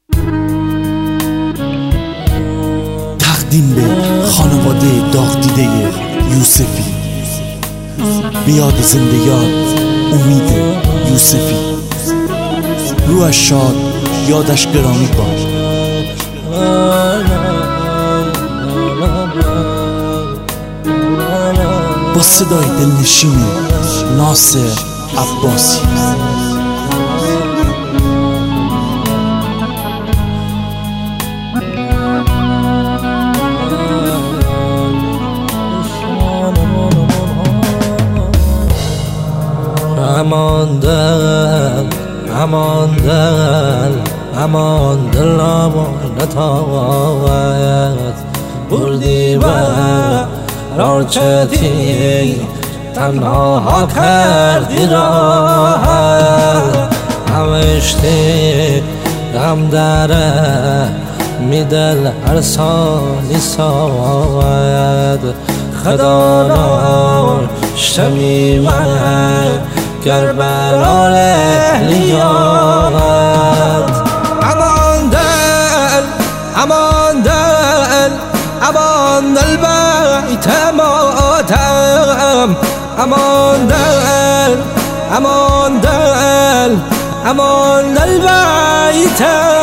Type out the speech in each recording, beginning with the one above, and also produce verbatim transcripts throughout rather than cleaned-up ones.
تقدیم به خانواده داغ دیده یوسفی، به یاد زندگیان امید یوسفی. روحش شاد، یادش گرامی باد. با صدای دلنشین ناصر عباسی. امان دل، امان دل، امان دل نتاید بردی و رارچتی تنها کردی راحت همشتی غم داره میدل هر سالی ساید خدا را شمیمه کربلا لیاد. امان دل، امان دل، امان دل بیت ماتم. امان دل، امان دل، امان دل بیت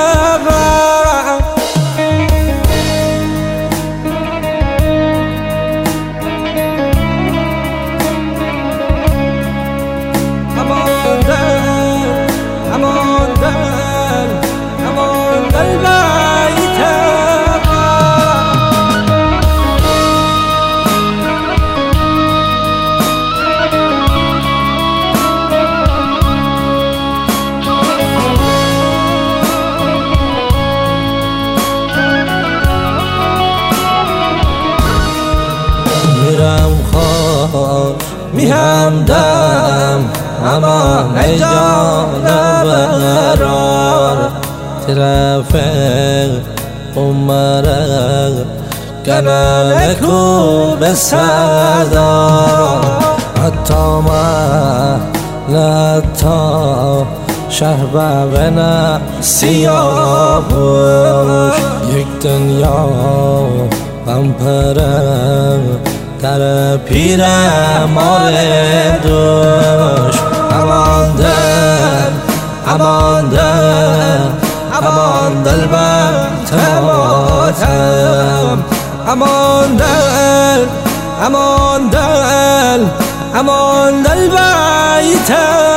میهم دم امان ای جان برار طرف عمره کنن کو به صدا حتی من لتا شهر ببنه سیاهوش یک دنیا غم پره در پیر مار دوش. امان دل، امان دل، امان دل بیت ماتم. امان دل، امان دل، امان دل بیت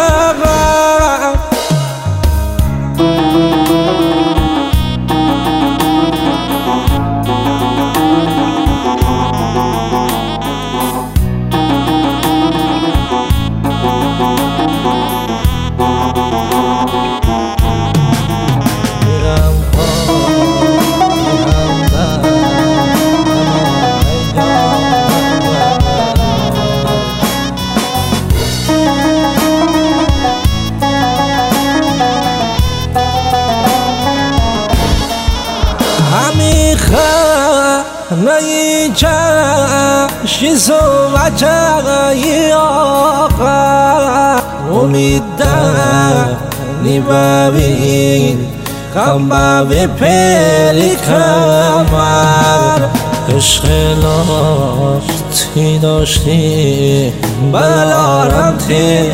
نی چشی سوچه آقا امید نی ببین کم ببی پیری کمر عشق لاشتی داشتی بلارم تی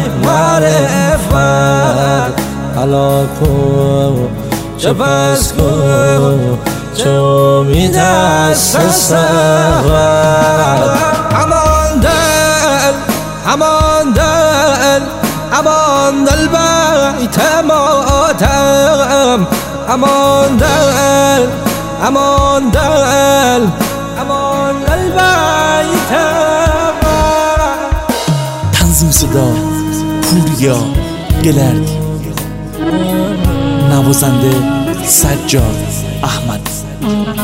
معرفت حالا کن چه پس کن چه امید است سفر. امان دل، امان دل، امان دل بیت ماتم. امان دل، امان دل، امان دل بیت تنظیم صدا پوریا گلردی، نوازنده سجاد احمد.